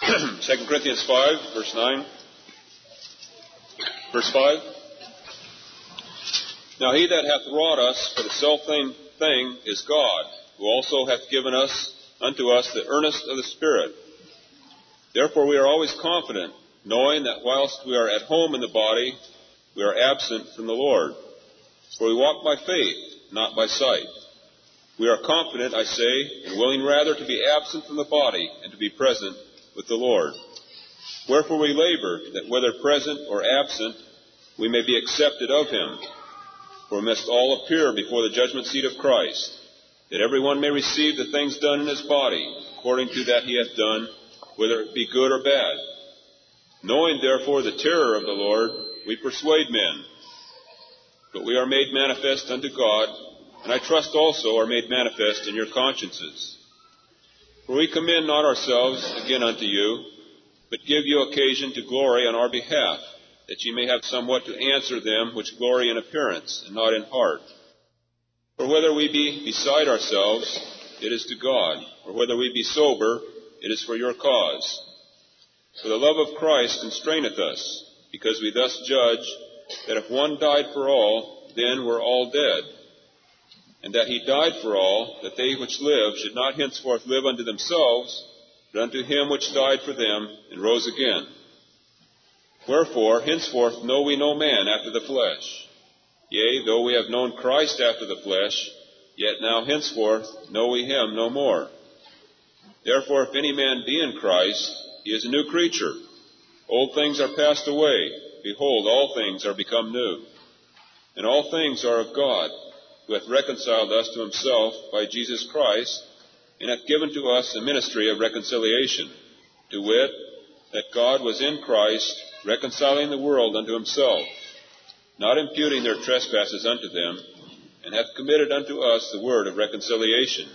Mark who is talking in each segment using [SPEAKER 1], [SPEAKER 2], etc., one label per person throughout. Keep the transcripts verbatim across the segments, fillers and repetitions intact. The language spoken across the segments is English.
[SPEAKER 1] Second Corinthians five, verse nine. Verse five. Now he that hath wrought us for the selfsame thing is God, who also hath given us unto us the earnest of the Spirit. Therefore we are always confident, knowing that whilst we are at home in the body, we are absent from the Lord. For we walk by faith, not by sight. We are confident, I say, and willing rather to be absent from the body and to be present with the Lord. Wherefore we labor, that whether present or absent, we may be accepted of him. For we must all appear before the judgment seat of Christ, that every one may receive the things done in his body, according to that he hath done, whether it be good or bad. Knowing therefore the terror of the Lord, we persuade men. But we are made manifest unto God, and I trust also are made manifest in your consciences. For we commend not ourselves again unto you, but give you occasion to glory on our behalf, that ye may have somewhat to answer them which glory in appearance, and not in heart. For whether we be beside ourselves, it is to God, or whether we be sober, it is for your cause. For the love of Christ constraineth us, because we thus judge that if one died for all, then were all dead. And that he died for all, that they which live should not henceforth live unto themselves, but unto him which died for them, and rose again. Wherefore, henceforth know we no man after the flesh. Yea, though we have known Christ after the flesh, yet now henceforth know we him no more. Therefore, if any man be in Christ, he is a new creature. Old things are passed away. Behold, all things are become new. And all things are of God, who hath reconciled us to himself by Jesus Christ, and hath given to us a ministry of reconciliation, to wit, that God was in Christ, reconciling the world unto himself, not imputing their trespasses unto them, and hath committed unto us the word of reconciliation.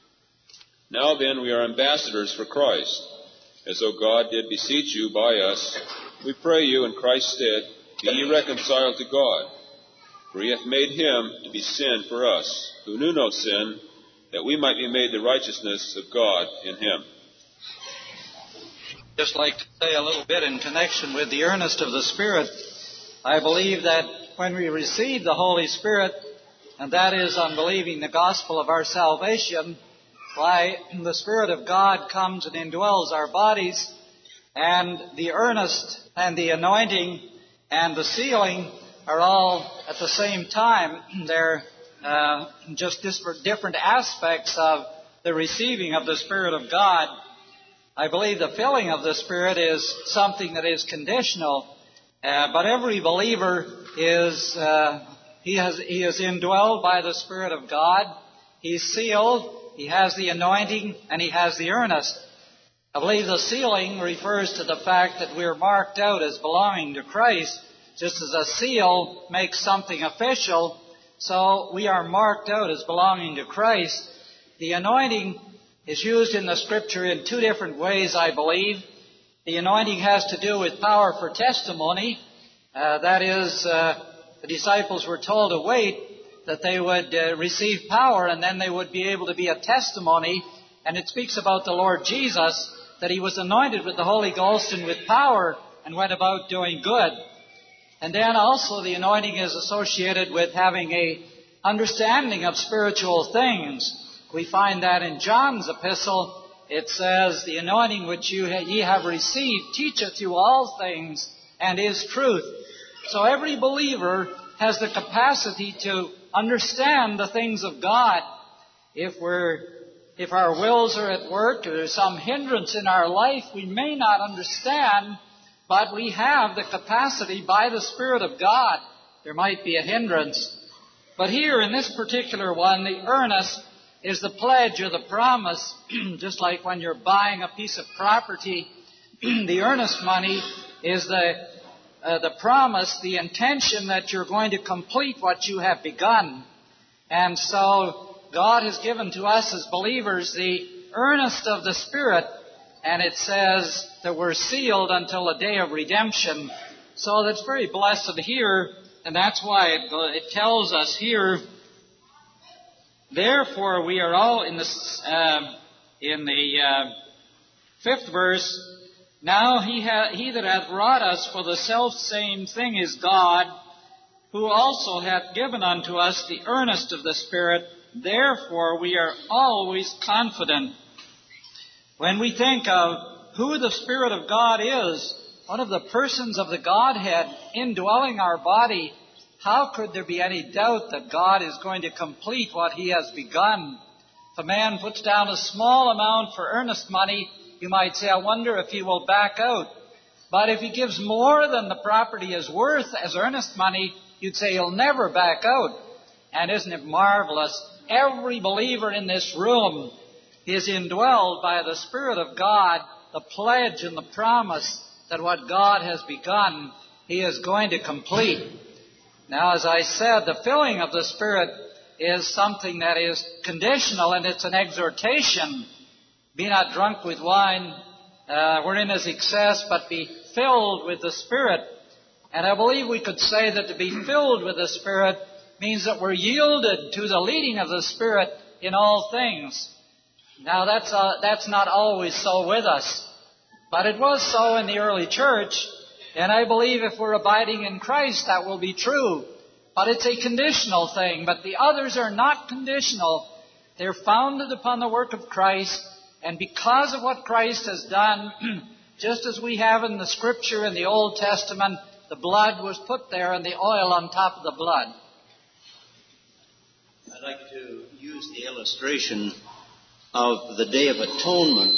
[SPEAKER 1] Now then we are ambassadors for Christ, as though God did beseech you by us. We pray you in Christ's stead, be ye reconciled to God. For he hath made him to be sin for us, who knew no sin, that we might be made the righteousness of God in him.
[SPEAKER 2] Just like to say a little bit in connection with the earnest of the Spirit. I believe that when we receive the Holy Spirit, and that is on believing the gospel of our salvation, why the Spirit of God comes and indwells our bodies, and the earnest and the anointing and the sealing are all at the same time. They're uh, just different aspects of the receiving of the Spirit of God. I believe the filling of the Spirit is something that is conditional, uh, but every believer is uh, he has he is indwelled by the Spirit of God. He's sealed. He has the anointing, and he has the earnest. I believe the sealing refers to the fact that we're marked out as belonging to Christ. Just as a seal makes something official, so we are marked out as belonging to Christ. The anointing is used in the Scripture in two different ways, I believe. The anointing has to do with power for testimony. Uh, that is, uh, the disciples were told to wait, that they would uh, receive power, and then they would be able to be a testimony. And it speaks about the Lord Jesus, that he was anointed with the Holy Ghost and with power, and went about doing good. And then also the anointing is associated with having a understanding of spiritual things. We find that in John's epistle. It says, the anointing which you ha- ye have received teacheth you all things, and is truth. So every believer has the capacity to understand the things of God. If we're, if our wills are at work, or there's some hindrance in our life, we may not understand, but we have the capacity by the Spirit of God. There might be a hindrance. But here in this particular one, the earnest is the pledge or the promise, just like when you're buying a piece of property, the earnest money is the uh, the promise, the intention that you're going to complete what you have begun. And so God has given to us as believers the earnest of the Spirit, and it says that we're sealed until the day of redemption. So that's very blessed here, and that's why it, it tells us here, therefore we are all in, this, uh, in the uh, fifth verse, Now he, ha- he that hath wrought us for the selfsame thing is God, who also hath given unto us the earnest of the Spirit. Therefore we are always confident. When we think of who the Spirit of God is, one of the persons of the Godhead indwelling our body, how could there be any doubt that God is going to complete what He has begun? If a man puts down a small amount for earnest money, you might say, I wonder if he will back out. But if he gives more than the property is worth as earnest money, you'd say he'll never back out. And isn't it marvelous? Every believer in this room is indwelled by the Spirit of God, the pledge and the promise that what God has begun, He is going to complete. Now, as I said, the filling of the Spirit is something that is conditional, and it's an exhortation. Be not drunk with wine, uh, wherein is excess, but be filled with the Spirit. And I believe we could say that to be filled with the Spirit means that we're yielded to the leading of the Spirit in all things. Now, that's uh, that's not always so with us, but it was so in the early church, and I believe if we're abiding in Christ, that will be true. But it's a conditional thing, but the others are not conditional. They're founded upon the work of Christ, and because of what Christ has done, just as we have in the Scripture in the Old Testament, the blood was put there and the oil on top of the blood.
[SPEAKER 3] I'd like to use the illustration of the Day of Atonement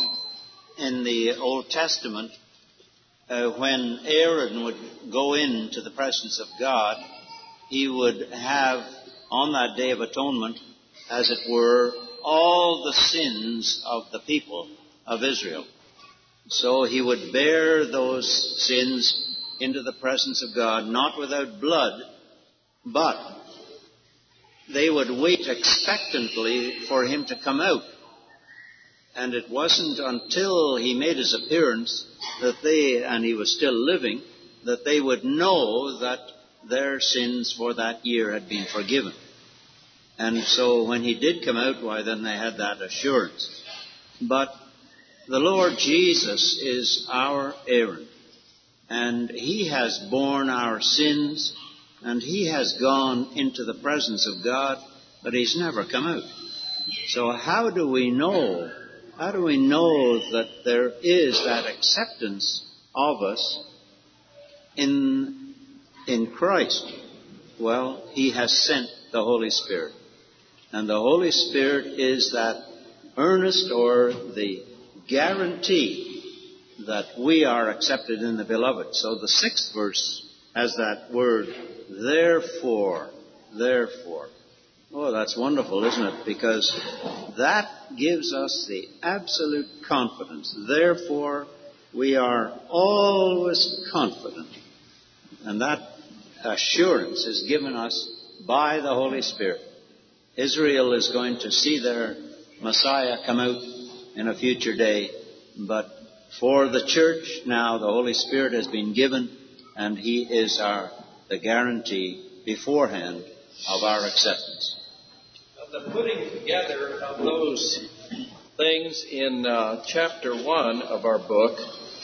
[SPEAKER 3] in the Old Testament. Uh, when Aaron would go into the presence of God, he would have on that Day of Atonement, as it were, all the sins of the people of Israel. So he would bear those sins into the presence of God, not without blood, but they would wait expectantly for him to come out. And it wasn't until he made his appearance that they, and he was still living, that they would know that their sins for that year had been forgiven. And so when he did come out, why, then they had that assurance. But the Lord Jesus is our Aaron, and He has borne our sins, and He has gone into the presence of God, but He's never come out. So how do we know, how do we know that there is that acceptance of us in, in Christ? Well, He has sent the Holy Spirit. And the Holy Spirit is that earnest or the guarantee that we are accepted in the Beloved. So the sixth verse has that word, therefore, therefore. Oh, that's wonderful, isn't it? Because that gives us the absolute confidence. Therefore, we are always confident. And that assurance is given us by the Holy Spirit. Israel is going to see their Messiah come out in a future day, but for the church now the Holy Spirit has been given, and He is our the guarantee beforehand of our acceptance.
[SPEAKER 4] The putting together of those things in uh, chapter one of our book,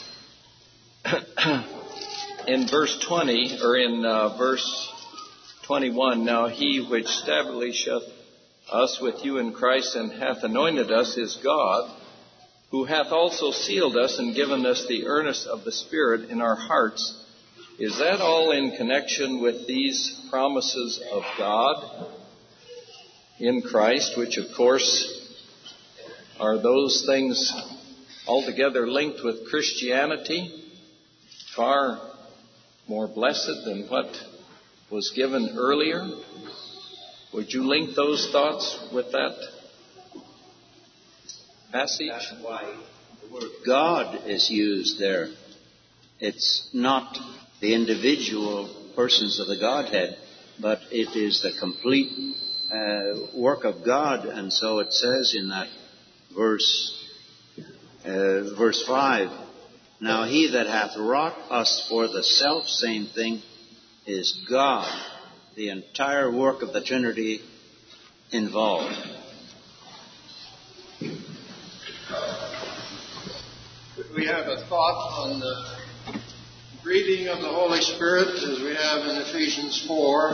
[SPEAKER 4] in verse twenty, or in uh, verse twenty-one, now He which establisheth us with you in Christ and hath anointed us is God, who hath also sealed us and given us the earnest of the Spirit in our hearts. Is that all in connection with these promises of God in Christ, which of course are those things altogether linked with Christianity, far more blessed than what was given earlier? Would you link those thoughts with that passage?
[SPEAKER 3] That's why the word God is used there. It's not the individual persons of the Godhead, but it is the complete uh, work of God. And so it says in that verse, uh, verse five, now He that hath wrought us for the self same thing is God. The entire work of the Trinity involved.
[SPEAKER 4] We
[SPEAKER 5] we have a thought on the breathing of the Holy Spirit as we have in Ephesians four.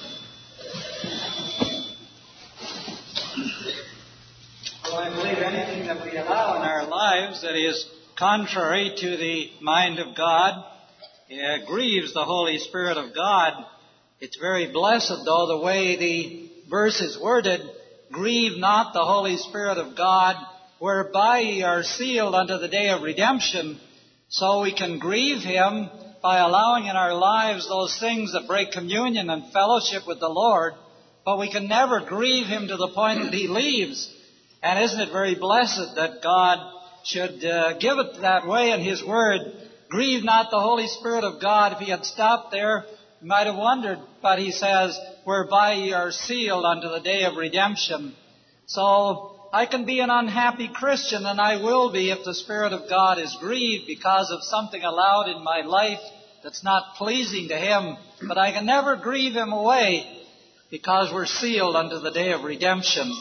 [SPEAKER 2] Well, I believe anything that we allow in our lives that is contrary to the mind of God uh, grieves the Holy Spirit of God. It's very blessed, though, the way the verse is worded, grieve not the Holy Spirit of God, whereby ye are sealed unto the day of redemption. So we can grieve Him by allowing in our lives those things that break communion and fellowship with the Lord, but we can never grieve Him to the point that He leaves. And isn't it very blessed that God should uh, give it that way in His Word? Grieve not the Holy Spirit of God. If He had stopped there, you might have wondered, but He says, whereby ye are sealed unto the day of redemption. So I can be an unhappy Christian, and I will be if the Spirit of God is grieved because of something allowed in my life that's not pleasing to Him. But I can never grieve Him away because we're sealed unto the day of redemption.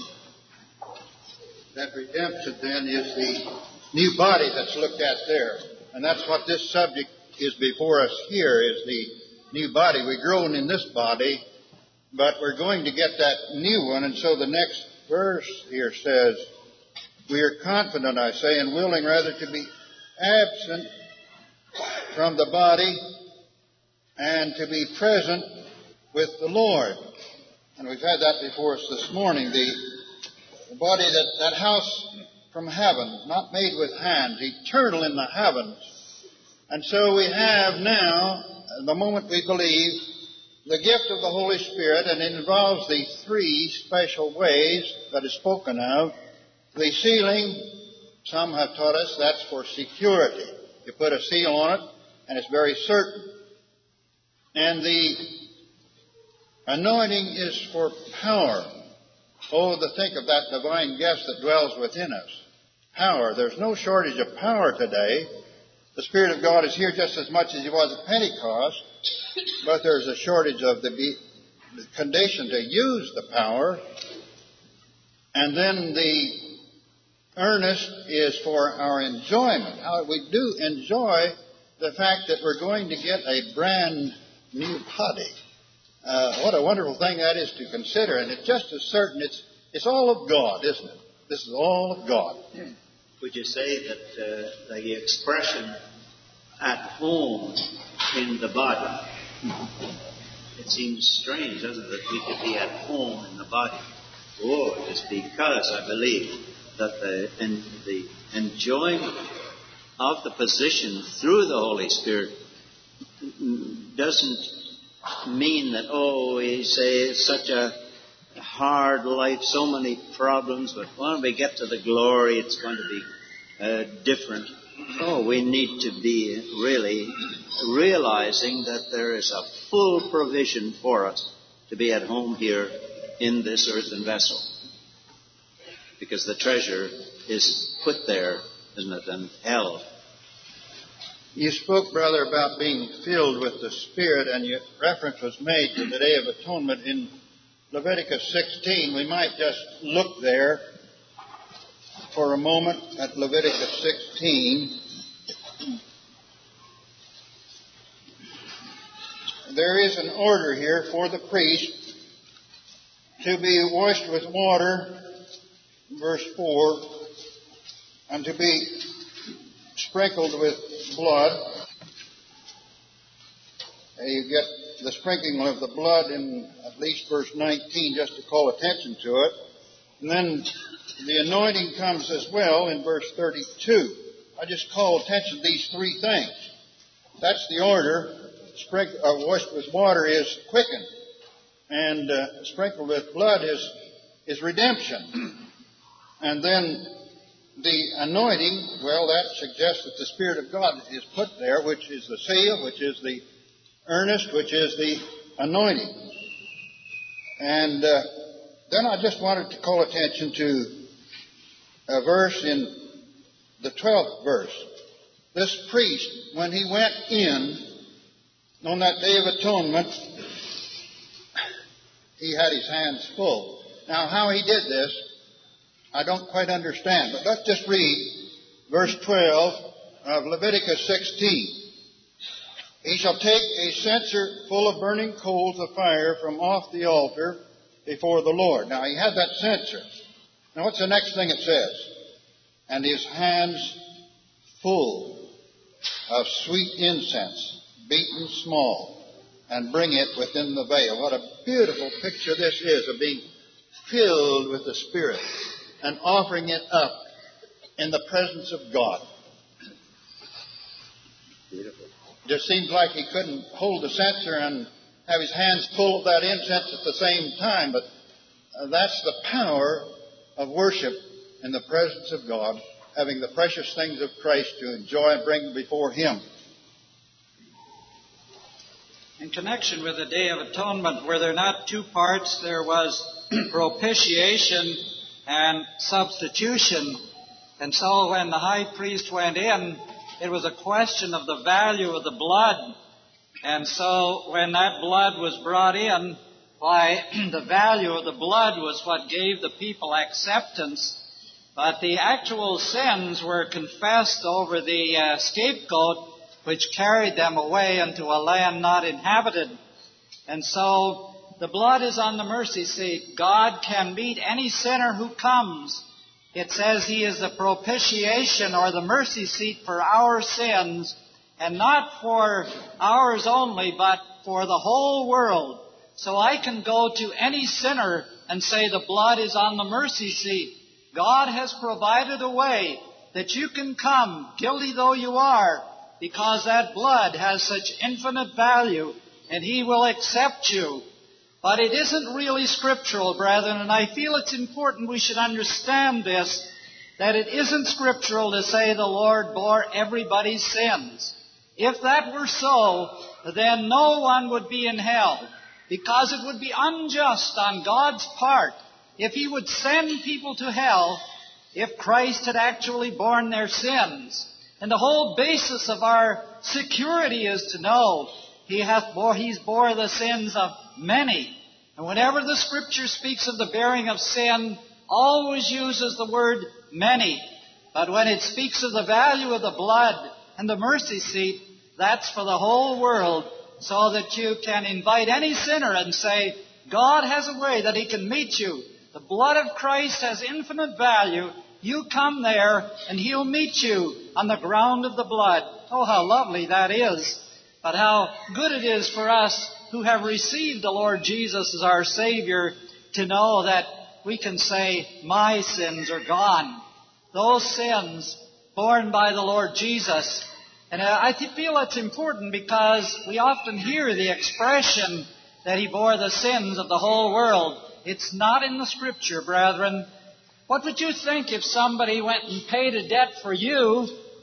[SPEAKER 6] That redemption, then, is the new body that's looked at there. And that's what this subject is before us here, is the new body. We've grown in this body, but we're going to get that new one. And so the next verse here says, we are confident, I say, and willing rather to be absent from the body and to be present with the Lord. And we've had that before us this morning. The, the body, that, that house from heaven, not made with hands, eternal in the heavens. And so we have now, the moment we believe, the gift of the Holy Spirit, and it involves the three special ways that is spoken of. The sealing, some have taught us, that's for security. You put a seal on it, and it's very certain. And the anointing is for power. Oh, to think of that divine guest that dwells within us. Power. There's no shortage of power today. The Spirit of God is here just as much as He was at Pentecost. But there's a shortage of the, be, the condition to use the power. And then the earnest is for our enjoyment. How we do enjoy the fact that we're going to get a brand new body. Uh, what a wonderful thing that is to consider. And it's just as certain, it's, it's all of God, isn't it? This is all of God.
[SPEAKER 3] Would you say that uh, the expression at home in the body, it seems strange, doesn't it, that we could be at home in the body? Oh, it's because I believe that the, in, the enjoyment of the position through the Holy Spirit doesn't mean that, oh, we say it's such a hard life, so many problems, but when we get to the glory, it's going to be uh, different. Oh, we need to be really realizing that there is a full provision for us to be at home here in this earthen vessel. Because the treasure is put there, isn't it, and held.
[SPEAKER 6] You spoke, brother, about being filled with the Spirit, and your reference was made to the Day of Atonement in Leviticus sixteen. We might just look there for a moment at Leviticus sixteen. There is an order here for the priest to be washed with water, verse four, and to be sprinkled with blood. You get the sprinkling of the blood in at least verse nineteen, just to call attention to it. And then the anointing comes as well in verse thirty-two. I just call attention to these three things. That's the order. Sprink- uh, washed with water is quickened, and uh, sprinkled with blood is is redemption. And then the anointing, well, that suggests that the Spirit of God is put there, which is the seal, which is the earnest, which is the anointing. And uh, then I just wanted to call attention to a verse in the twelfth verse. This priest, when he went in on that Day of Atonement, he had his hands full. Now, how he did this, I don't quite understand. But let's just read verse twelve of Leviticus sixteen. He shall take a censer full of burning coals of fire from off the altar before the Lord. Now, he had that censer. Now, what's the next thing it says? And his hands full of sweet incense, beaten small, and bring it within the veil. What a beautiful picture this is of being filled with the Spirit and offering it up in the presence of God. Beautiful. It just seems like he couldn't hold the censer and have his hands full of that incense at the same time, but uh, that's the power of worship in the presence of God, having the precious things of Christ to enjoy and bring before Him.
[SPEAKER 2] In connection with the Day of Atonement, were there not two parts? There was propitiation and substitution. And so when the high priest went in, it was a question of the value of the blood. And so when that blood was brought in, why, the value of the blood was what gave the people acceptance. But the actual sins were confessed over the uh, scapegoat, which carried them away into a land not inhabited. And so the blood is on the mercy seat. God can meet any sinner who comes. It says He is the propitiation or the mercy seat for our sins, and not for ours only, but for the whole world. So I can go to any sinner and say the blood is on the mercy seat. God has provided a way that you can come, guilty though you are, because that blood has such infinite value, and He will accept you. But it isn't really scriptural, brethren, and I feel it's important we should understand this, that it isn't scriptural to say the Lord bore everybody's sins. If that were so, then no one would be in hell, because it would be unjust on God's part if He would send people to hell if Christ had actually borne their sins. And the whole basis of our security is to know He hath bore, He's bore the sins of many. And whenever the Scripture speaks of the bearing of sin, always uses the word many. But when it speaks of the value of the blood and the mercy seat, that's for the whole world, so that you can invite any sinner and say, God has a way that He can meet you. The blood of Christ has infinite value. You come there and He'll meet you on the ground of the blood. Oh, how lovely that is. But how good it is for us who have received the Lord Jesus as our Savior to know that we can say, my sins are gone. Those sins borne by the Lord Jesus. And I feel it's important because we often hear the expression that He bore the sins of the whole world. It's not in the Scripture, brethren. What would you think if somebody went and paid a debt for you,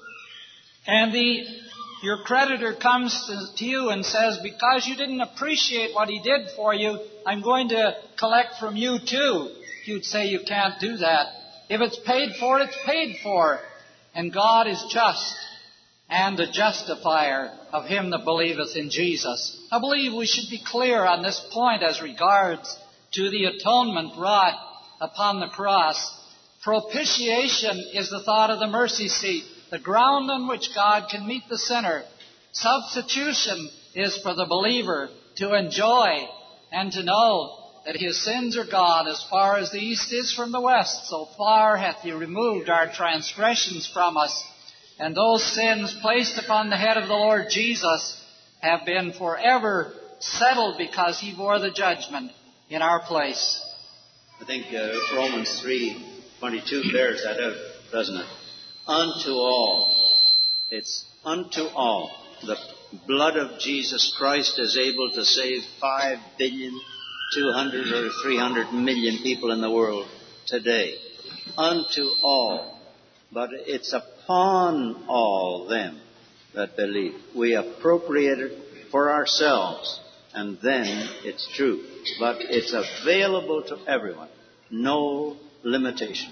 [SPEAKER 2] and the your creditor comes to, to you and says, because you didn't appreciate what he did for you, I'm going to collect from you too. You'd say you can't do that. If it's paid for, it's paid for. And God is just and a justifier of him that believeth in Jesus. I believe we should be clear on this point as regards to the atonement wrought upon the cross. Propitiation is the thought of the mercy seat, the ground on which God can meet the sinner. Substitution is for the believer to enjoy and to know that his sins are gone as far as the east is from the west. So far hath He removed our transgressions from us. And those sins placed upon the head of the Lord Jesus have been forever settled because He bore the judgment in our place.
[SPEAKER 3] I think uh, Romans three twenty-two bears that out, doesn't it? Unto all. It's unto all. The blood of Jesus Christ is able to save five billion, two hundred or three hundred million people in the world today. Unto all. But it's upon all them that believe. We appropriate it for ourselves, and then it's true. But it's available to everyone. No limitation.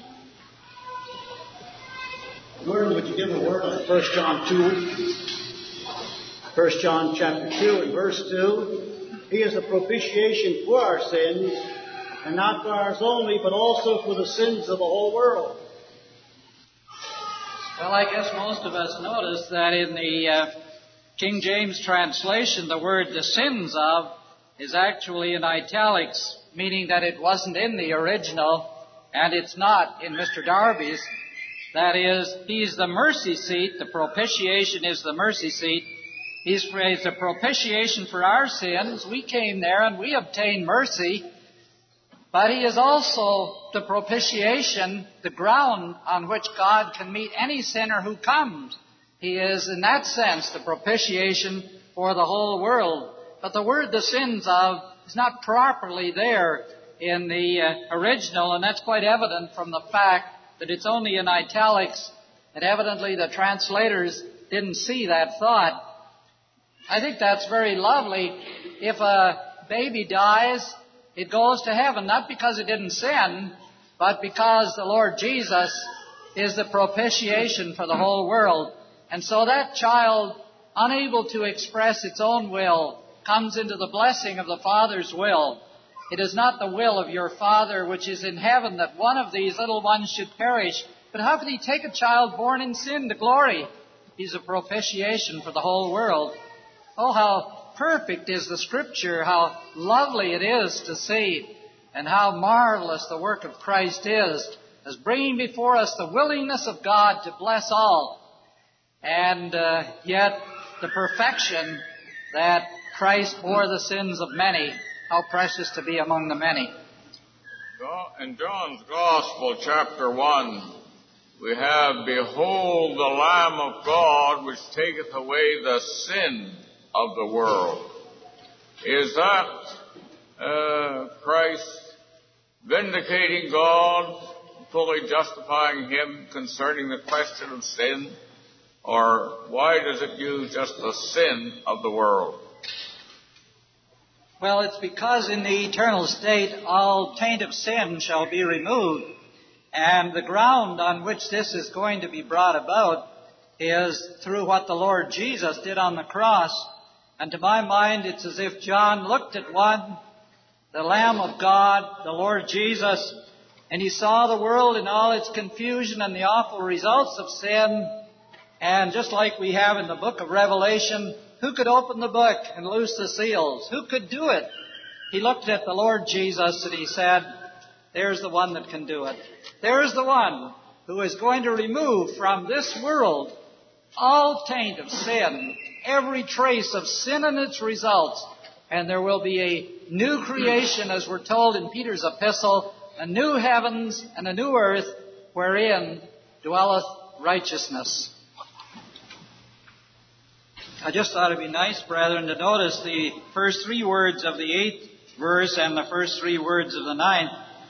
[SPEAKER 7] Gordon, would you give a word on First John two? First John chapter two and verse two. He is the propitiation for our sins, and not for ours only, but also for the sins of the whole world.
[SPEAKER 2] Well, I guess most of us notice that in the uh, King James translation, the word "the sins of" is actually in italics, meaning that it wasn't in the original, and it's not in Mister Darby's. That is, he's the mercy seat. The propitiation is the mercy seat. He's raised a propitiation for our sins. We came there and we obtained mercy. But he is also the propitiation, the ground on which God can meet any sinner who comes. He is, in that sense, the propitiation for the whole world. But the word "the sins of" is not properly there in the uh, original, and that's quite evident from the fact that it's only in italics, and evidently the translators didn't see that thought. I think that's very lovely. If a baby dies, it goes to heaven, not because it didn't sin, but because the Lord Jesus is the propitiation for the whole world. And so that child, unable to express its own will, comes into the blessing of the Father's will. It is not the will of your Father which is in heaven that one of these little ones should perish. But how could he take a child born in sin to glory? He's a propitiation for the whole world. Oh, how perfect is the Scripture, how lovely it is to see, and how marvelous the work of Christ is, as bringing before us the willingness of God to bless all, and uh, yet the perfection that Christ bore the sins of many. How precious to be among the many.
[SPEAKER 8] In John's Gospel, chapter one, we have, "Behold the Lamb of God, which taketh away the sin of the world." Is that uh, Christ vindicating God, fully justifying Him concerning the question of sin? Or why does it use just the sin of the world?
[SPEAKER 2] Well, it's because in the eternal state all taint of sin shall be removed. And the ground on which this is going to be brought about is through what the Lord Jesus did on the cross. And to my mind, it's as if John looked at one, the Lamb of God, the Lord Jesus, and he saw the world in all its confusion and the awful results of sin. And just like we have in the book of Revelation, who could open the book and loose the seals? Who could do it? He looked at the Lord Jesus and he said, there's the one that can do it. There's the one who is going to remove from this world all taint of sin, every trace of sin and its results. And there will be a new creation, as we're told in Peter's epistle, a new heavens and a new earth wherein dwelleth righteousness. I just thought it'd be nice, brethren, to notice the first three words of the eighth verse and the first three words of the ninth.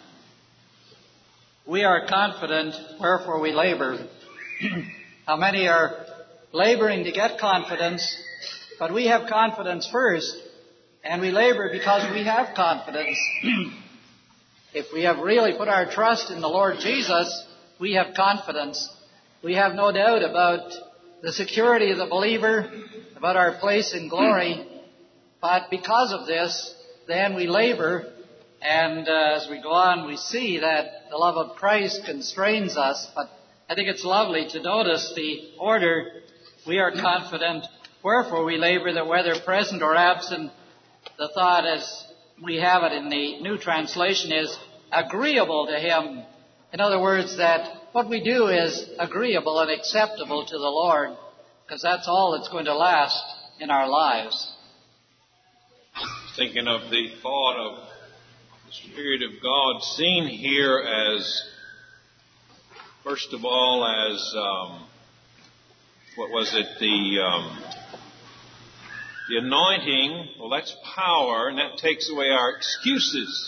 [SPEAKER 2] We are confident, wherefore we labor. How many are laboring to get confidence, but we have confidence first, and we labor because we have confidence. If we have really put our trust in the Lord Jesus, we have confidence. We have no doubt about the security of the believer, about our place in glory. But because of this, then we labor, and uh, as we go on, we see that the love of Christ constrains us. But I think it's lovely to notice the order. We are confident, wherefore we labor, that whether present or absent, the thought as we have it in the New Translation is agreeable to Him. In other words, that what we do is agreeable and acceptable to the Lord, because that's all that's going to last in our lives.
[SPEAKER 9] Thinking of the thought of the Spirit of God seen here as, first of all, as, um, what was it, the, um, the anointing. Well, that's power, and that takes away our excuses.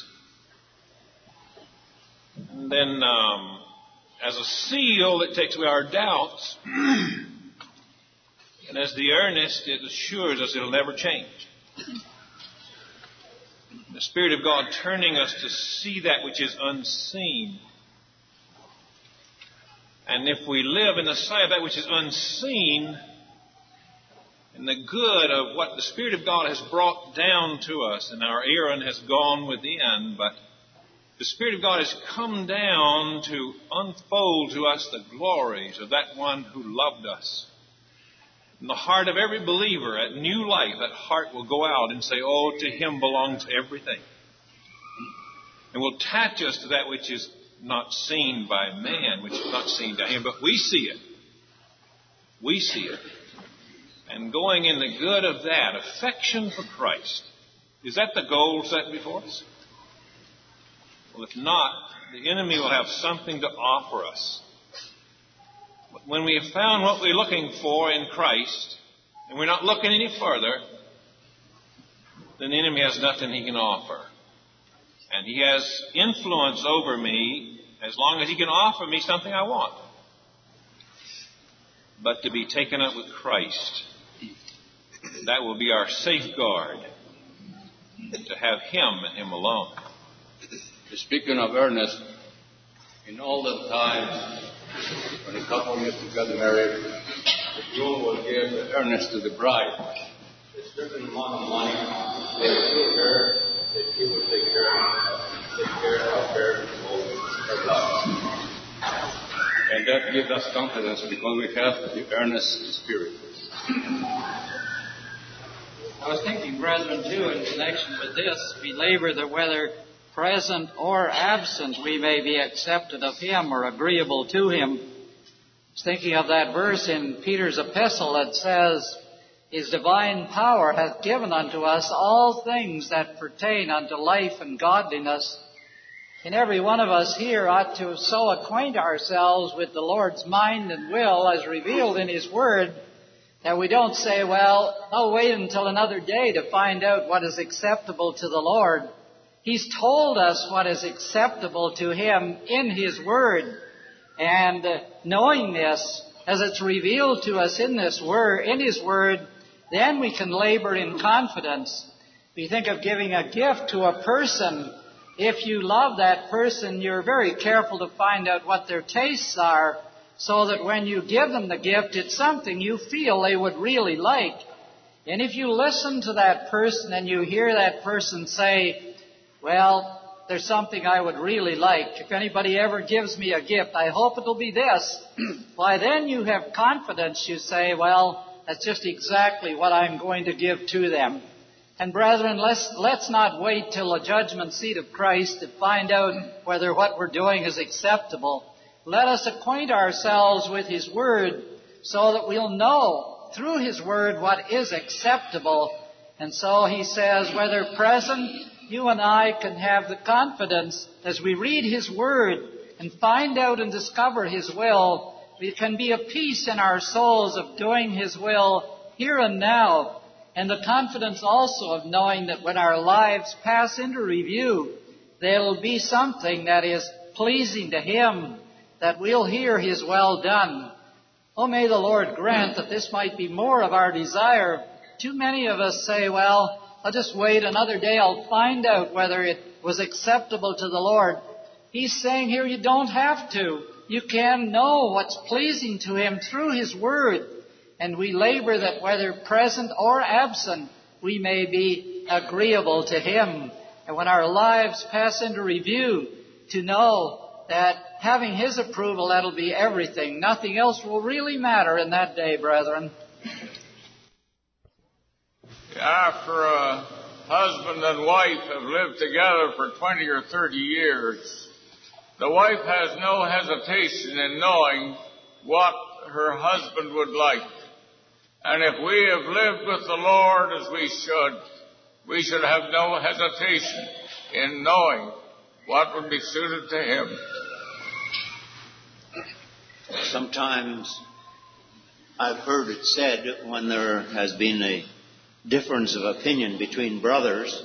[SPEAKER 9] And then, um, as a seal, it takes away our doubts. And as the earnest, it assures us it'll never change. The Spirit of God turning us to see that which is unseen. And if we live in the sight of that which is unseen, and the good of what the Spirit of God has brought down to us, and our Aaron has gone within, but The Spirit of God has come down to unfold to us the glories of that one who loved us. In the heart of every believer, at new life, that heart will go out and say, oh, to Him belongs everything. And will attach us to that which is not seen by man, which is not seen by Him, but we see it. We see it. And going in the good of that, affection for Christ. Is that the goal set before us? Well, if not, the enemy will have something to offer us. When we have found what we're looking for in Christ, and we're not looking any further, then the enemy has nothing he can offer. And he has influence over me as long as he can offer me something I want. But to be taken up with Christ, that will be our safeguard, to have Him and Him alone.
[SPEAKER 10] Speaking of earnest, in olden times, when a couple used to get married, the groom would give the earnest to the bride. A certain amount of money, they would take her, that he would take care of, take care of her all her life. And that gives us confidence because we have the earnest spirit.
[SPEAKER 2] I was thinking, brethren, too, in connection with this, we labor that whether present or absent we may be accepted of Him or agreeable to Him. I was thinking of that verse in Peter's epistle that says, His divine power hath given unto us all things that pertain unto life and godliness. And every one of us here ought to so acquaint ourselves with the Lord's mind and will as revealed in His Word that we don't say, well, I'll wait until another day to find out what is acceptable to the Lord. He's told us what is acceptable to Him in His Word. And uh, knowing this, as it's revealed to us in this Word, in His Word, then we can labor in confidence. We think of giving a gift to a person. If you love that person, you're very careful to find out what their tastes are, so that when you give them the gift, it's something you feel they would really like. And if you listen to that person and you hear that person say, well, there's something I would really like. If anybody ever gives me a gift, I hope it'll be this. Why, then you have confidence. You say, well, that's just exactly what I'm going to give to them. And brethren, let's, let's not wait till the judgment seat of Christ to find out whether what we're doing is acceptable. Let us acquaint ourselves with His Word so that we'll know through His Word what is acceptable. And so He says, whether present, you and I can have the confidence as we read His Word and find out and discover His will, we can be at peace in our souls of doing His will here and now. And the confidence also of knowing that when our lives pass into review, there'll be something that is pleasing to Him, that we'll hear His well done. Oh, may the Lord grant that this might be more of our desire. Too many of us say, well, I'll just wait another day, I'll find out whether it was acceptable to the Lord. He's saying here you don't have to. You can know what's pleasing to Him through His Word. And we labor that whether present or absent, we may be agreeable to Him. And when our lives pass into review, to know that having His approval, that'll be everything. Nothing else will really matter in that day, brethren.
[SPEAKER 8] After a husband and wife have lived together for twenty or thirty years, the wife has no hesitation in knowing what her husband would like. And if we have lived with the Lord as we should, we should have no hesitation in knowing what would be suited to Him.
[SPEAKER 3] Sometimes I've heard it said when there has been a difference of opinion between brothers,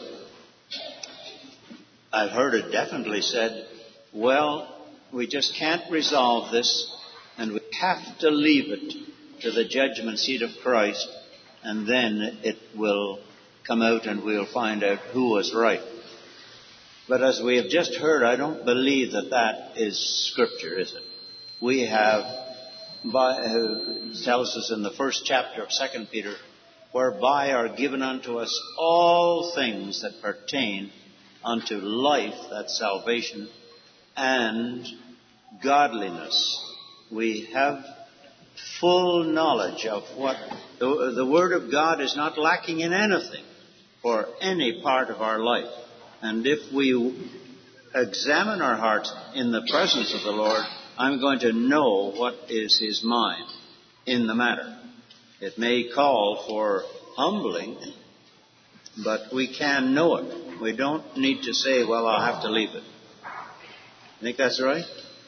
[SPEAKER 3] I've heard it definitely said, well, we just can't resolve this and we have to leave it to the judgment seat of Christ, and then it will come out and we'll find out who was right. But as we have just heard, I don't believe that that is Scripture, is it? We have, by, uh, it tells us in the first chapter of Second Peter, whereby are given unto us all things that pertain unto life, that's salvation, and godliness. We have full knowledge of what the, the Word of God is not lacking in anything for any part of our life. And if we examine our hearts in the presence of the Lord, I'm going to know what is His mind in the matter. It may call for humbling, but we can know it. We don't need to say, well, I'll have to leave it. Think that's right?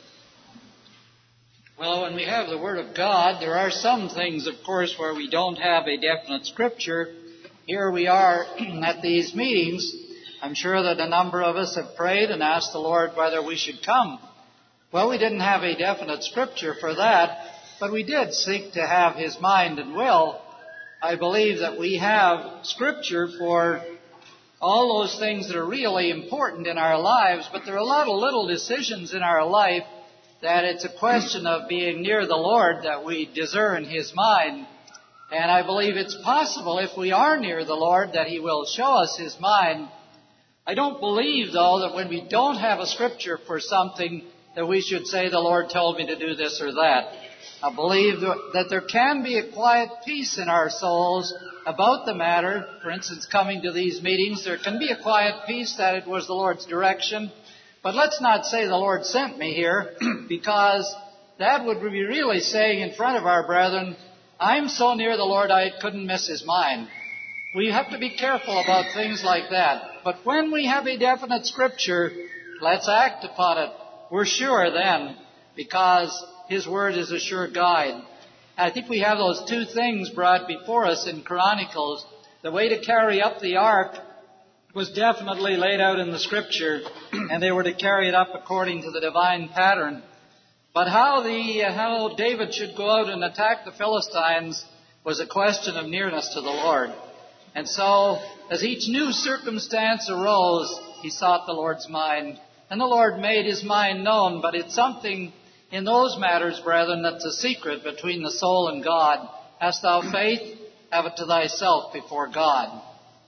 [SPEAKER 2] Well, when we have the Word of God, there are some things, of course, where we don't have a definite Scripture. Here we are at these meetings. I'm sure that a number of us have prayed and asked the Lord whether we should come. Well, we didn't have a definite Scripture for that, but we did seek to have His mind and will. I believe that we have Scripture for all those things that are really important in our lives, but there are a lot of little decisions in our life that it's a question of being near the Lord that we discern His mind. And I believe it's possible, if we are near the Lord, that He will show us His mind. I don't believe, though, that when we don't have a Scripture for something, that we should say, the Lord told me to do this or that. I believe that there can be a quiet peace in our souls about the matter. For instance, coming to these meetings, there can be a quiet peace that it was the Lord's direction. But let's not say the Lord sent me here, because that would be really saying in front of our brethren, I'm so near the Lord I couldn't miss His mind. We have to be careful about things like that. But when we have a definite Scripture, let's act upon it. We're sure then, because His Word is a sure guide. I think we have those two things brought before us in Chronicles. The way to carry up the ark was definitely laid out in the Scripture, and they were to carry it up according to the divine pattern. But how the uh, how David should go out and attack the Philistines was a question of nearness to the Lord. And so, as each new circumstance arose, he sought the Lord's mind. And the Lord made His mind known, but it's something in those matters, brethren, that's a secret between the soul and God. Hast thou faith? Have it to thyself before God.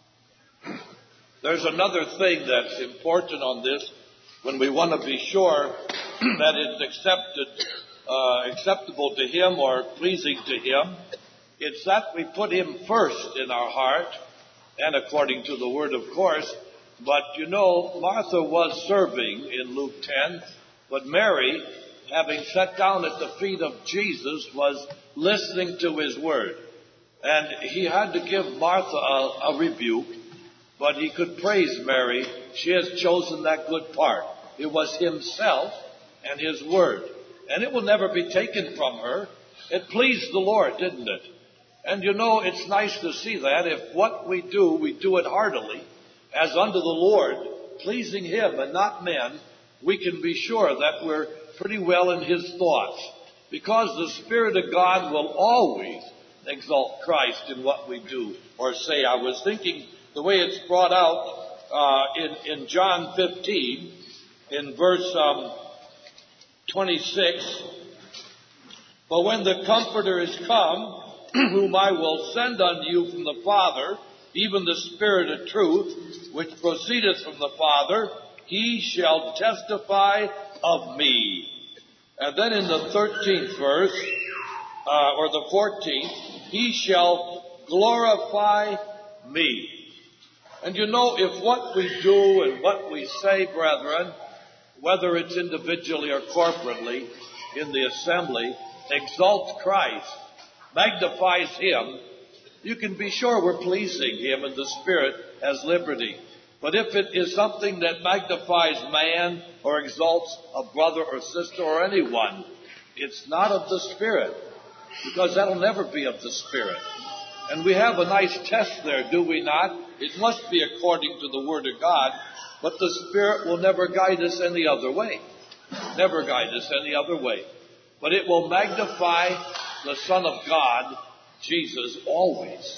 [SPEAKER 11] There's another thing that's important on this when we want to be sure that it's accepted, uh, acceptable to Him or pleasing to Him. It's that we put Him first in our heart, and according to the Word, of course. But you know, Martha was serving in Luke ten, but Mary, having sat down at the feet of Jesus, was listening to His Word. And He had to give Martha a, a rebuke, but He could praise Mary. She has chosen that good part. It was Himself and His Word. And it will never be taken from her. It pleased the Lord, didn't it? And you know, it's nice to see that if what we do, we do it heartily, as unto the Lord, pleasing Him and not men, we can be sure that we're pretty well in His thoughts. Because the Spirit of God will always exalt Christ in what we do or say. I was thinking the way it's brought out uh, in, in John fifteen, in verse um, twenty-six, but when the Comforter is come, whom I will send unto you from the Father, even the Spirit of truth, which proceedeth from the Father, He shall testify of me. And then in the thirteenth verse, uh, or the fourteenth, He shall glorify me. And you know, if what we do and what we say, brethren, whether it's individually or corporately in the assembly, exalts Christ, magnifies Him, you can be sure we're pleasing Him and the Spirit has liberty. But if it is something that magnifies man or exalts a brother or sister or anyone, it's not of the Spirit, because that'll never be of the Spirit. And we have a nice test there, do we not? It must be according to the Word of God, but the Spirit will never guide us any other way. Never guide us any other way. But it will magnify the Son of God, Jesus, always.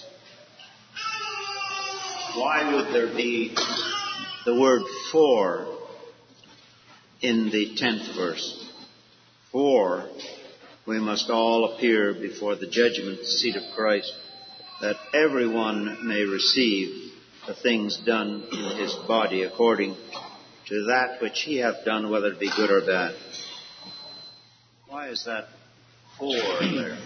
[SPEAKER 3] Why would there be the word for in the tenth verse? For we must all appear before the judgment seat of Christ, that everyone may receive the things done in his body according to that which he hath done, whether it be good or bad. Why is that four there?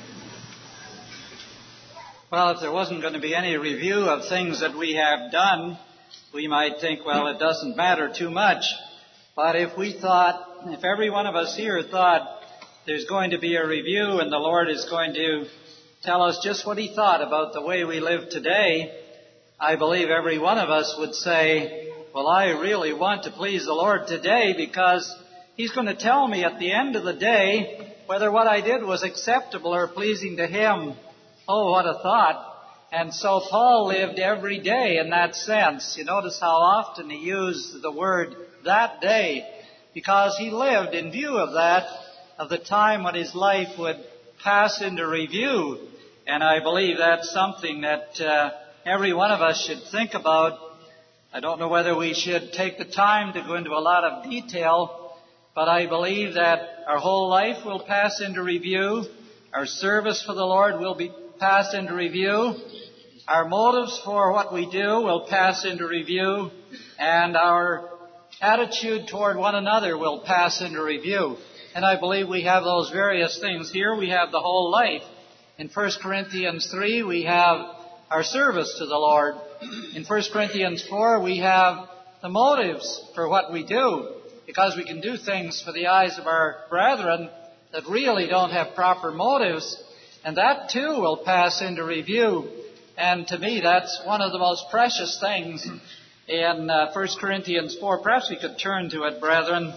[SPEAKER 2] Well, if there wasn't going to be any review of things that we have done, we might think, well, it doesn't matter too much. But if we thought, if every one of us here thought there's going to be a review and the Lord is going to tell us just what he thought about the way we live today, I believe every one of us would say, well, I really want to please the Lord today because he's going to tell me at the end of the day whether what I did was acceptable or pleasing to him. Oh, what a thought. And so Paul lived every day in that sense. You notice how often he used the word that day, because he lived in view of that, of the time when his life would pass into review. And I believe that's something that uh, every one of us should think about. I don't know whether we should take the time to go into a lot of detail, but I believe that our whole life will pass into review. Our service for the Lord will be pass into review. Our motives for what we do will pass into review. And our attitude toward one another will pass into review. And I believe we have those various things here. We have the whole life. In First Corinthians three, we have our service to the Lord. In First Corinthians four, we have the motives for what we do, because we can do things for the eyes of our brethren that really don't have proper motives. And that too will pass into review. And to me, that's one of the most precious things in uh, First Corinthians four. Perhaps we could turn to it, brethren.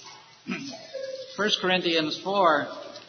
[SPEAKER 2] First Corinthians four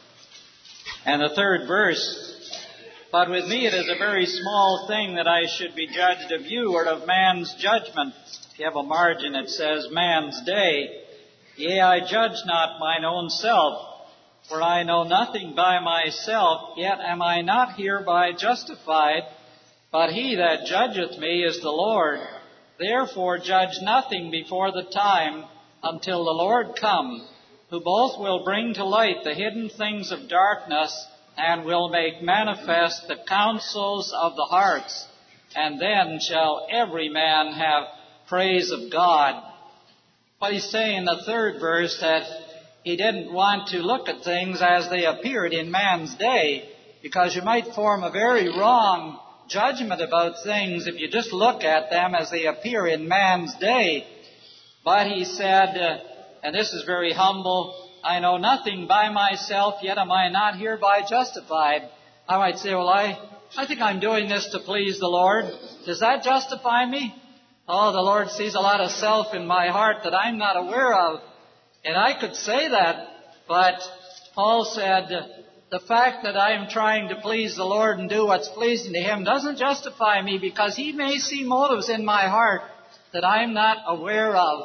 [SPEAKER 2] and the third verse. But with me it is a very small thing that I should be judged of you or of man's judgment. If you have a margin, it says man's day. Yea, I judge not mine own self. For I know nothing by myself, yet am I not hereby justified. But he that judgeth me is the Lord. Therefore judge nothing before the time until the Lord come, who both will bring to light the hidden things of darkness and will make manifest the counsels of the hearts. And then shall every man have praise of God. What he's saying in the third verse, that he didn't want to look at things as they appeared in man's day, because you might form a very wrong judgment about things if you just look at them as they appear in man's day. But he said, uh, and this is very humble, I know nothing by myself, yet am I not hereby justified. I might say, well, I, I think I'm doing this to please the Lord. Does that justify me? Oh, the Lord sees a lot of self in my heart that I'm not aware of. And I could say that, but Paul said, the fact that I am trying to please the Lord and do what's pleasing to him doesn't justify me, because he may see motives in my heart that I'm not aware of.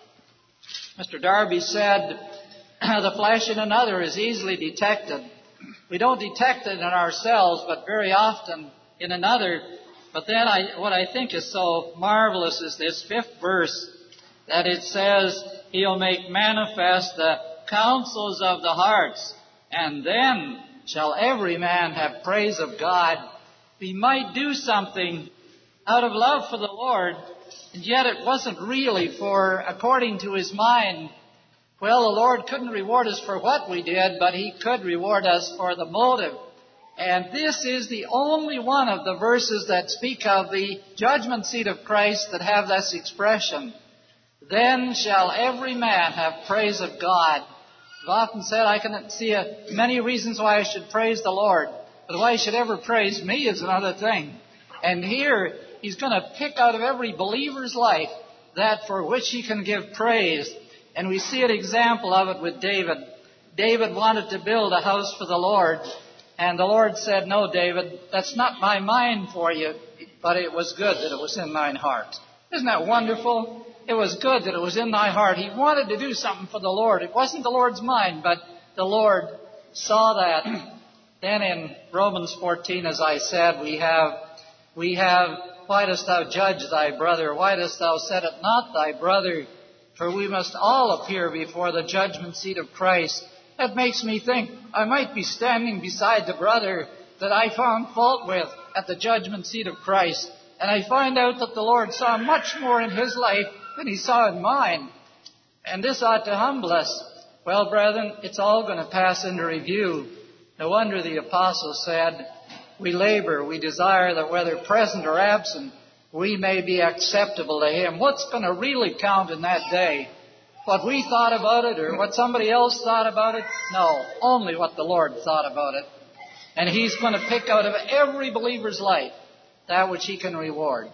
[SPEAKER 2] Mister Darby said, the flesh in another is easily detected. We don't detect it in ourselves, but very often in another. But then I, what I think is so marvelous is this fifth verse, that it says, he'll make manifest the counsels of the hearts, and then shall every man have praise of God. We might do something out of love for the Lord, and yet it wasn't really for according to his mind. Well, the Lord couldn't reward us for what we did, but he could reward us for the motive. And this is the only one of the verses that speak of the judgment seat of Christ that have this expression. Then shall every man have praise of God. I've often said I can see a, many reasons why I should praise the Lord, but why he should ever praise me is another thing. And here, he's going to pick out of every believer's life that for which he can give praise. And we see an example of it with David. David wanted to build a house for the Lord, and the Lord said, no, David, that's not my mind for you, but it was good that it was in thine heart. Isn't that wonderful? It was good that it was in thy heart. He wanted to do something for the Lord. It wasn't the Lord's mind, but the Lord saw that. Then in Romans fourteen, as I said, we have, we have, why dost thou judge thy brother? Why dost thou set it not thy brother? For we must all appear before the judgment seat of Christ. That makes me think I might be standing beside the brother that I found fault with at the judgment seat of Christ. And I find out that the Lord saw much more in his life than he saw in mine. And this ought to humble us. Well, brethren, it's all going to pass into review. No wonder the apostle said, we labor, we desire that whether present or absent, we may be acceptable to him. What's going to really count in that day? What we thought about it or what somebody else thought about it? No, only what the Lord thought about it. And he's going to pick out of every believer's life that which he can reward.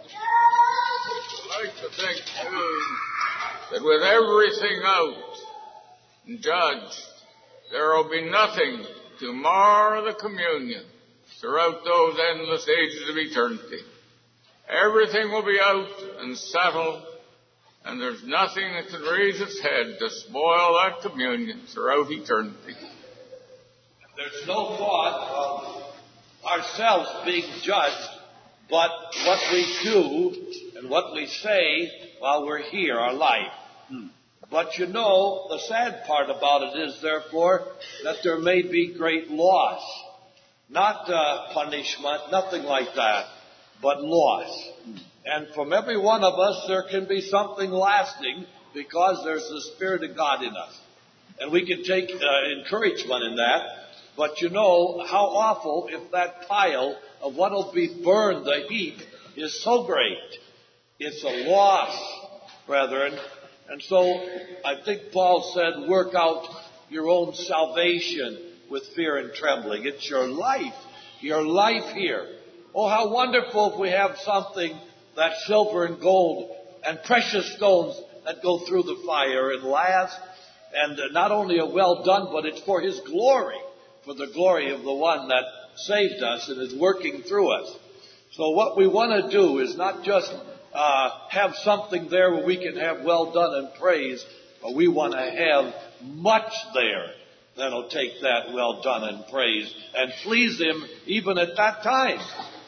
[SPEAKER 8] I'd like to think, too, that with everything out and judged, there will be nothing to mar the communion throughout those endless ages of eternity. Everything will be out and settled, and there's nothing that can raise its head to spoil that communion throughout eternity.
[SPEAKER 11] There's no thought of ourselves being judged, but what we do and what we say while we're here, our life. Hmm. But you know, the sad part about it is, therefore, that there may be great loss. Not uh, punishment, nothing like that, but loss. Hmm. And from every one of us, there can be something lasting because there's the Spirit of God in us. And we can take uh, encouragement in that. But you know how awful if that pile of what will be burned, the heat, is so great. It's a loss, brethren. And so I think Paul said, work out your own salvation with fear and trembling. It's your life, your life here. Oh, how wonderful if we have something that's silver and gold and precious stones that go through the fire and last. And not only a well done, but it's for his glory. For the glory of the one that saved us and is working through us. So what we want to do is not just uh, have something there where we can have well done and praise, but we want to have much there that'll take that well done and praise and please him even at that time.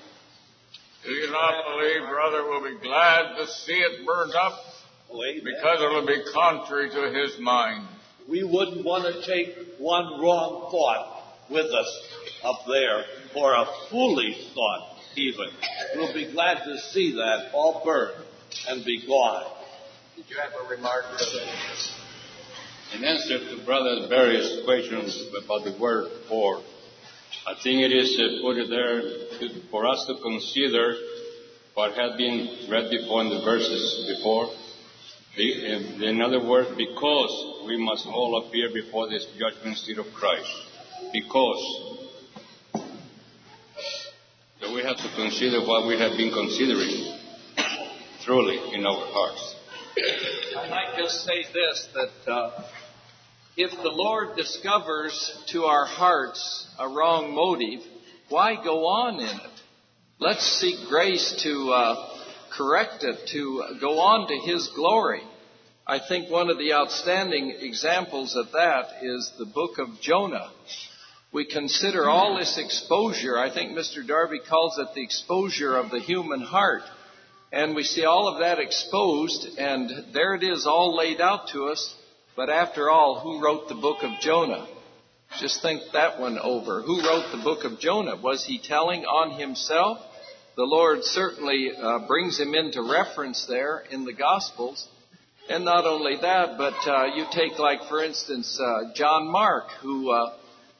[SPEAKER 8] Do you not believe, brother, we'll be glad to see it burned up?
[SPEAKER 11] Oh,
[SPEAKER 8] because it'll be contrary to his mind.
[SPEAKER 11] We wouldn't want to take one wrong thought with us up there, or a foolish thought even. We'll be glad to see that all burn and be gone.
[SPEAKER 10] Did you have a remark, brother? In answer to Brother Barry's questions about the word for, I think it is uh, put there to, for us to consider what had been read before in the verses before. The, in other words, because we must all appear before this judgment seat of Christ. Because so we have to consider what we have been considering truly in our hearts.
[SPEAKER 4] I might just say this, that uh, if the Lord discovers to our hearts a wrong motive, why go on in it? Let's seek grace to uh, correct it, to go on to his glory. I think one of the outstanding examples of that is the book of Jonah. We consider all this exposure. I think Mister Darby calls it the exposure of the human heart. And we see all of that exposed, and there it is all laid out to us. But after all, who wrote the book of Jonah? Just think that one over. Who wrote the book of Jonah? Was he telling on himself? The Lord certainly uh, brings him into reference there in the Gospels. And not only that, but uh, you take, like, for instance, uh, John Mark, who uh,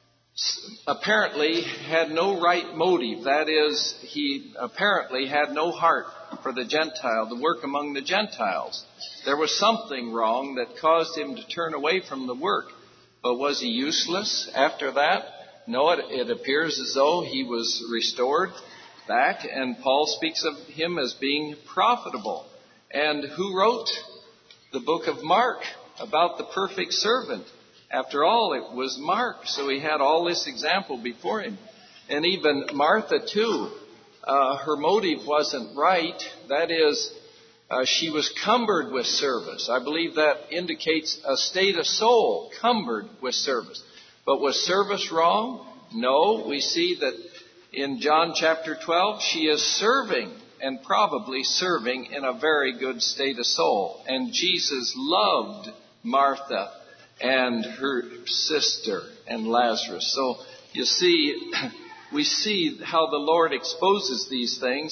[SPEAKER 4] apparently had no right motive. That is, he apparently had no heart for the Gentile, the work among the Gentiles. There was something wrong that caused him to turn away from the work. But was he useless after that? No, it, it appears as though he was restored back, and Paul speaks of him as being profitable. And who wrote the book of Mark about the perfect servant? After all, it was Mark, so he had all this example before him. And even Martha, too, uh, her motive wasn't right. That is, uh, she was cumbered with service. I believe that indicates a state of soul, cumbered with service. But was service wrong? No, we see that in John chapter twelve, she is serving, and probably serving in a very good state of soul. And Jesus loved Martha and her sister and Lazarus. So you see, we see how the Lord exposes these things.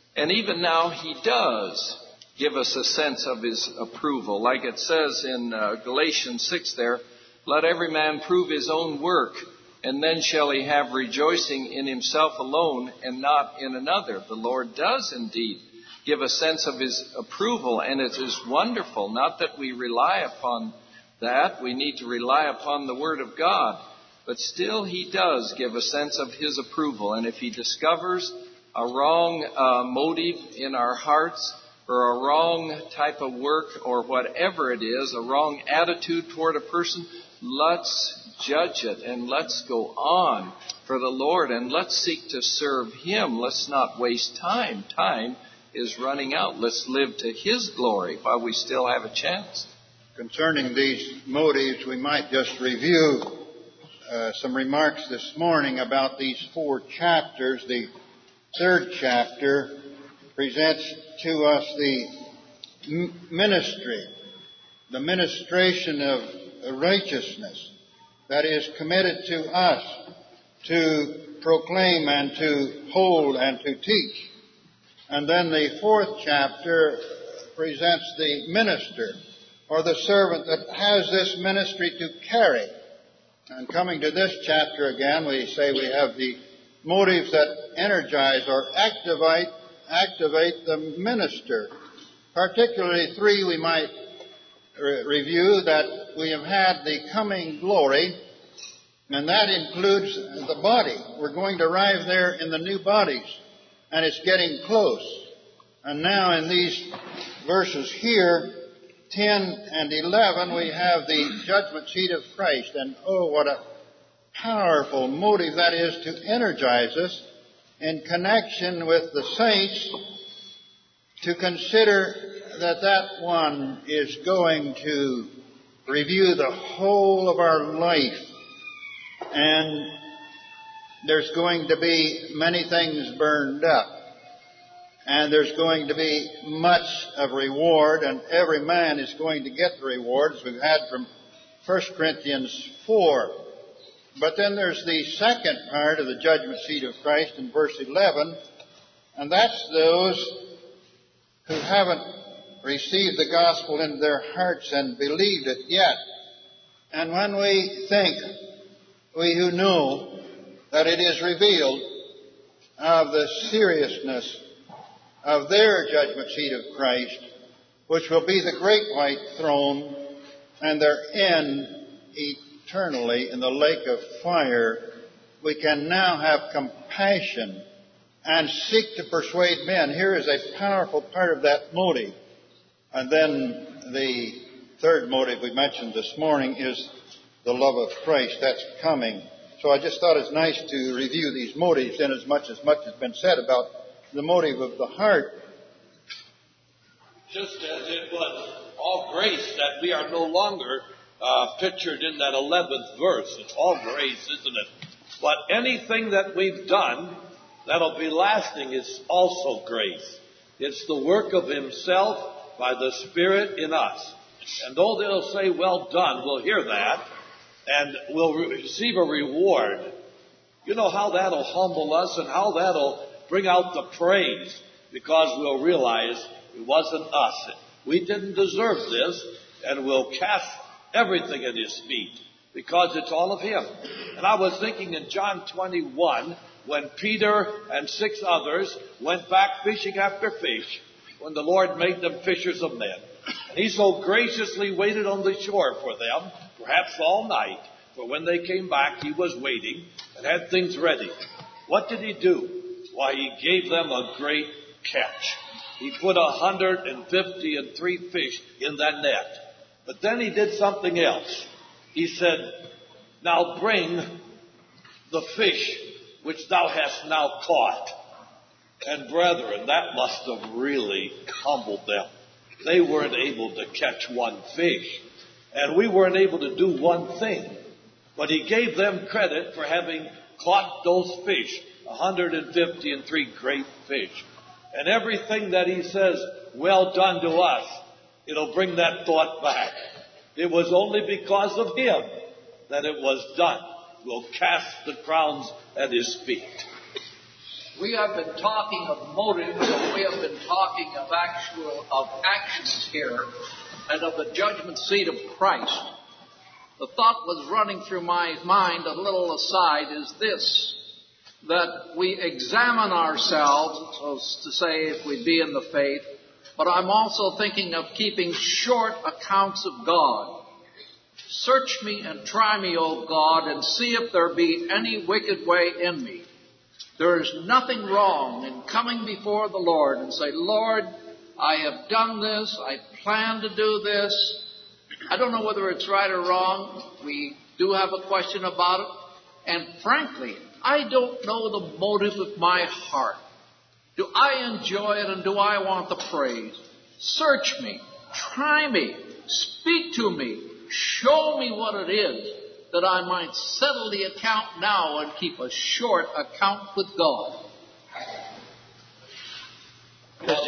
[SPEAKER 4] And even now he does give us a sense of his approval. Like it says in uh, Galatians six there, let every man prove his own work, and then shall he have rejoicing in himself alone and not in another. The Lord does indeed give a sense of his approval, and it is wonderful. Not that we rely upon that. We need to rely upon the Word of God. But still he does give a sense of his approval. And if he discovers a wrong uh, motive in our hearts, or a wrong type of work, or whatever it is, a wrong attitude toward a person, let's judge it and let's go on for the Lord and let's seek to serve him. Let's not waste time. Time is running out. Let's live to his glory while we still have a chance.
[SPEAKER 6] Concerning these motives, we might just review uh, some remarks this morning about these four chapters. The third chapter presents to us the m- ministry, the ministration of righteousness that is committed to us to proclaim and to hold and to teach. And then the fourth chapter presents the minister or the servant that has this ministry to carry. And coming to this chapter again, we say we have the motives that energize or activate, activate the minister. Particularly three we might re- review that we have had the coming glory, and that includes the body. We're going to arrive there in the new bodies, and it's getting close. And now in these verses here, ten and eleven, we have the judgment seat of Christ. And oh, what a powerful motive that is to energize us in connection with the saints to consider that that one is going to review the whole of our life. And there's going to be many things burned up. And there's going to be much of reward, and every man is going to get the reward, as we've had from First Corinthians four. But then there's the second part of the judgment seat of Christ in verse eleven, and that's those who haven't received the gospel into their hearts and believed it yet. And when we think, we who know that it is revealed of the seriousness of their judgment seat of Christ, which will be the great white throne, and their end eternally in the lake of fire, we can now have compassion and seek to persuade men. Here is a powerful part of that motive. And then the third motive we mentioned this morning is the love of Christ. That's coming. So I just thought it's nice to review these motives, in as much as much has been said about the motive of the heart.
[SPEAKER 11] Just as it was all grace that we are no longer uh, pictured in that eleventh verse. It's all grace, isn't it? But anything that we've done that'll be lasting is also grace. It's the work of himself by the Spirit in us. And though they'll say, well done, we'll hear that, and we'll re- receive a reward. You know how that'll humble us and how that'll bring out the praise, because we'll realize it wasn't us. We didn't deserve this, and we'll cast everything at his feet because it's all of him. And I was thinking in John twenty-one, when Peter and six others went back fishing after fish, when the Lord made them fishers of men. And he so graciously waited on the shore for them, perhaps all night, for when they came back, he was waiting and had things ready. What did he do? Why, he gave them a great catch. He put a hundred and fifty and three fish in that net. But then he did something else. He said, now bring the fish which thou hast now caught. And brethren, that must have really humbled them. They weren't able to catch one fish. And we weren't able to do one thing. But he gave them credit for having caught those fish. one hundred fifty and three great fish. And everything that he says, well done to us, it'll bring that thought back. It was only because of him that it was done. We'll cast the crowns at his feet. we have been talking of motives, and we have been talking of actual of actions here, and of the judgment seat of Christ. The thought was running through my mind, a little aside, is this, that we examine ourselves, so to say, if we be in the faith, but I'm also thinking of keeping short accounts of God. Search me and try me, O God, and see if there be any wicked way in me. There is nothing wrong in coming before the Lord and say, Lord, I have done this, I plan to do this. I don't know whether it's right or wrong. We do have a question about it. And frankly, I don't know the motive of my heart. Do I enjoy it and do I want the praise? Search me, try me, speak to me, show me what it is, that I might settle the account now and keep a short account with God.
[SPEAKER 7] Well,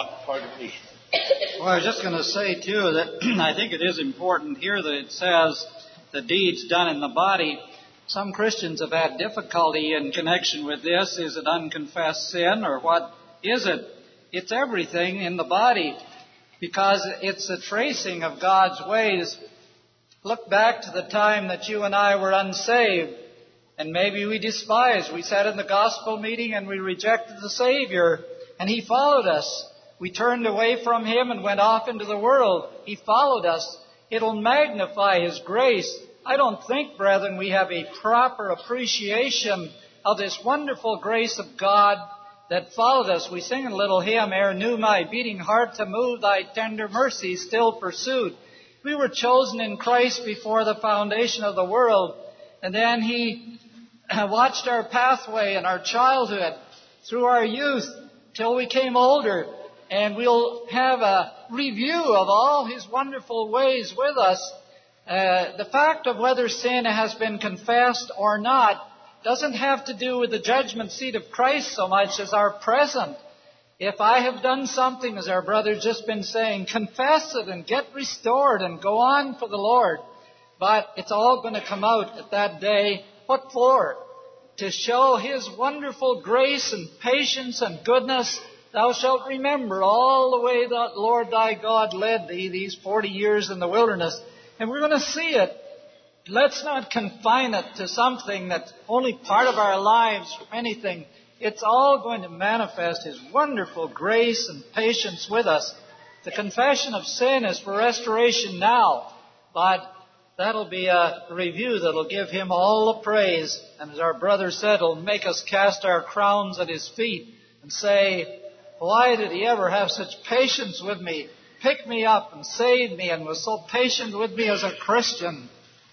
[SPEAKER 7] I was just going to say, too, that I think it is important here that it says the deeds done in the body. Some Christians have had difficulty in connection with this. Is it unconfessed sin, or what is it? It's everything in the body, because it's a tracing of God's ways. Look back to the time that you and I were unsaved, and maybe we despised. We sat in the gospel meeting and we rejected the Savior, and He followed us. We turned away from Him and went off into the world. He followed us. It'll magnify His grace. I don't think, brethren, we have a proper appreciation of this wonderful grace of God that followed us. We sing a little hymn, ere knew my beating heart to move, thy tender mercy still pursued. We were chosen in Christ before the foundation of the world. And then He watched our pathway in our childhood, through our youth, till we came older. And we'll have a review of all His wonderful ways with us. Uh, the fact of whether sin has been confessed or not doesn't have to do with the judgment seat of Christ so much as our present. If I have done something, as our brother's just been saying, confess it and get restored and go on for the Lord. But it's all going to come out at that day. What for? To show His wonderful grace and patience and goodness. Thou shalt remember all the way that Lord thy God led thee these forty years in the wilderness. And we're going to see it. Let's not confine it to something that's only part of our lives or anything. It's all going to manifest His wonderful grace and patience with us. The confession of sin is for restoration now, but that'll be a review that'll give Him all the praise. And as our brother said, it'll make us cast our crowns at His feet and say, why did He ever have such patience with me? Picked me up and saved me and was so patient with me as a Christian.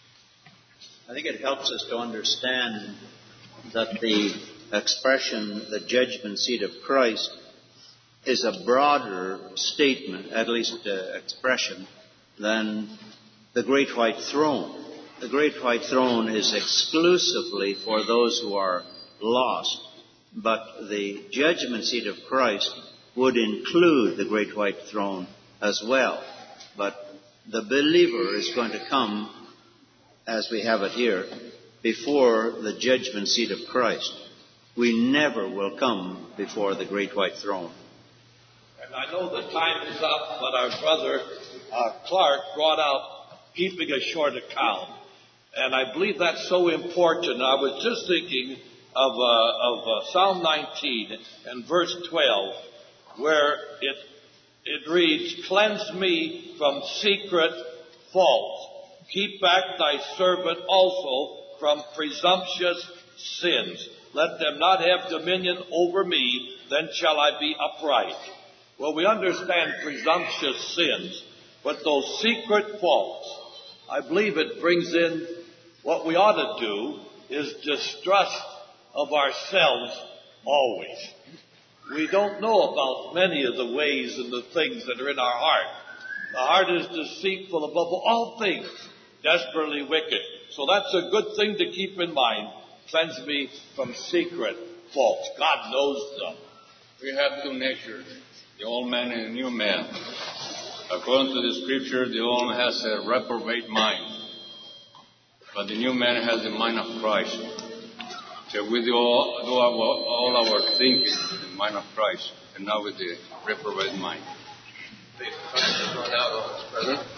[SPEAKER 3] I think it helps us to understand that the expression, the judgment seat of Christ, is a broader statement, at least uh, expression, than the great white throne. The great white throne is exclusively for those who are lost, but the judgment seat of Christ would include the great white throne as well. But the believer is going to come, as we have it here, before the judgment seat of Christ. We never will come before the great white throne.
[SPEAKER 11] And I know the time is up, but our brother uh, Clark brought out keeping a short account. And I believe that's so important. I was just thinking of, uh, of uh, Psalm nineteen and verse twelve, where it It reads, cleanse me from secret faults. Keep back thy servant also from presumptuous sins. Let them not have dominion over me, then shall I be upright. Well, we understand presumptuous sins, but those secret faults, I believe it brings in what we ought to do is distrust of ourselves always. We don't know about many of the ways and the things that are in our heart. The heart is deceitful above all things, desperately wicked. So that's a good thing to keep in mind. Cleanse me from secret faults. God knows them.
[SPEAKER 10] We have two natures, the old man and the new man. According to the scripture, the old man has a reprobate mind, but the new man has the mind of Christ. Shall we do all, do our, all our thinking in the mind of Christ, and not with the reprobate mind?
[SPEAKER 12] Please, come and run out on us, brother.